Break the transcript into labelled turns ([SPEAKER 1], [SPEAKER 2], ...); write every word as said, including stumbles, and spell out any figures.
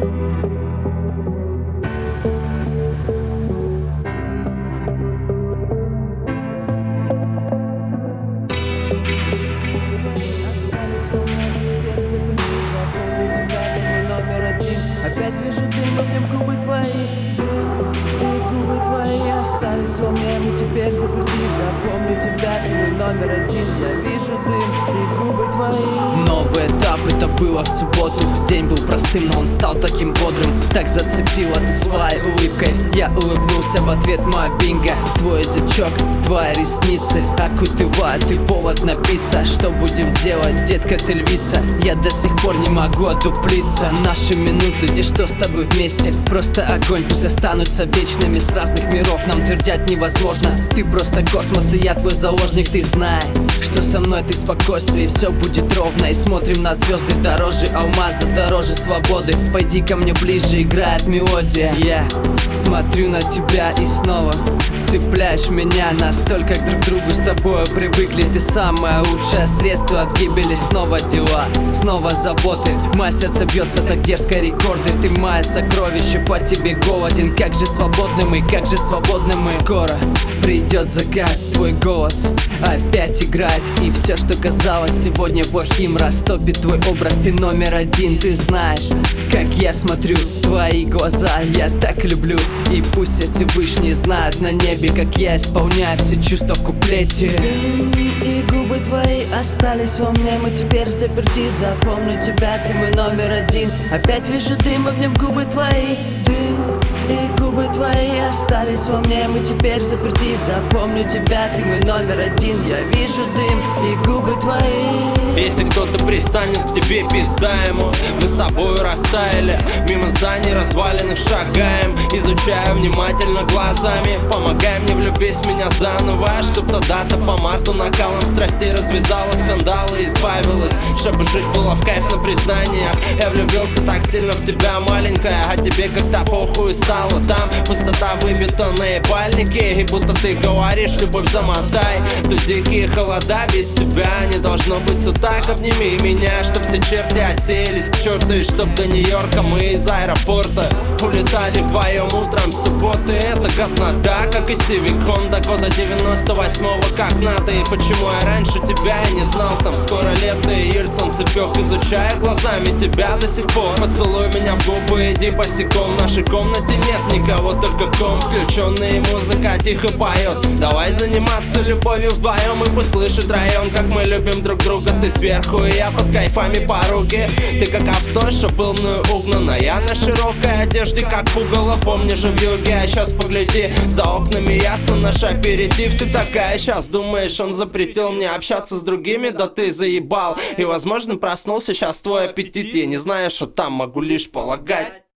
[SPEAKER 1] Опять вижу дым, и в нем губы твои. Дым и губы твои остались во мне. Мы теперь заперти, запомню тебя, ты мой номер один. Я вижу дым и губы твои.
[SPEAKER 2] Новый этап, это было в субботу. День был простым, но он стал таким бодрым. Так зацепило ты своей улыбкой. Я улыбнулся в ответ, моя бинго. Твой язычок, твои ресницы окутывают, ты повод напиться. Что будем делать, детка, ты львица? Я до сих пор не могу отуплиться. Наши минуты, где что с тобой вместе? Просто огонь, пусть останутся вечными. С разных миров нам твердят невозможно. Ты просто космос, и я твой заложник. Ты знаешь, что со мной ты спокойствие, и все будет ровно. И смотрим на звезды дороже алмаза, дороже свободы. Пойди ко мне ближе, играет мелодия. Я смотрю на тебя и снова цепляешь меня. Настолько к друг другу с тобой привыкли. Ты самое лучшее средство от гибели. Снова дела, снова заботы. Мое сердце бьется так дерзко, рекорды. Ты мое сокровище, по тебе голоден. Как же свободны мы, как же свободны мы. Скоро придет закат, твой голос опять играть. И все, что казалось сегодня плохим, растопит твой образ. Ты номер один, ты знаешь, как я смотрю в твои глаза. Я так люблю, и пусть все Всевышний знает на небе, как я исполняю все чувства в куплете.
[SPEAKER 1] Дым и губы твои остались во мне. Мы теперь заперти, запомню тебя, ты мой номер один. Опять вижу дым, и в нем губы твои. Дым и губы твои остались во мне. Мы теперь заперти, запомню тебя, ты мой номер один. Я вижу дым и губы твои.
[SPEAKER 3] Если кто-то пристанет к тебе, пизда ему. Мы с тобой растаяли, мимо зданий разваленных шагаем. Изучаю внимательно глазами. Помогай мне влюбись в меня заново, чтоб тогда-то по марту накалом страстей развязала скандалы, избавилась. Чтобы жить было в кайф на признаниях. Я влюбился так сильно в тебя, маленькая, а тебе как-то похуй стало. Там пустота выбита на ебальнике, и будто ты говоришь, любовь замотай. Тут дикие холода, без тебя не должно быть все так. Обними меня, чтоб все черти отсеялись к черту. И чтоб до Нью-Йорка мы из аэропорта улетали вдвоем утром субботы. Это годнота, как и Civic Honda года девяносто восьмого, как надо. И почему я раньше тебя и не знал? Там скоро лето, июль, солнцепек. Изучая глазами тебя до сих пор. Поцелуй меня в губы, иди босиком. В нашей комнате нет никого, только ком включенный, и музыка тихо поет. Давай заниматься любовью вдвоем, и пусть слышит район, как мы любим друг друга. Ты сверху, и я под кайфами по руке. Ты как авто, что был мною угнан, а я на широкой одежде, как пугало. Помни же в юге, а сейчас погляди, за окнами ясно наш аперитив. Ты такая сейчас думаешь, он запретил мне общаться с другими? Да ты заебал. И возможно проснулся сейчас твой аппетит. Я не знаю, что там, могу лишь полагать.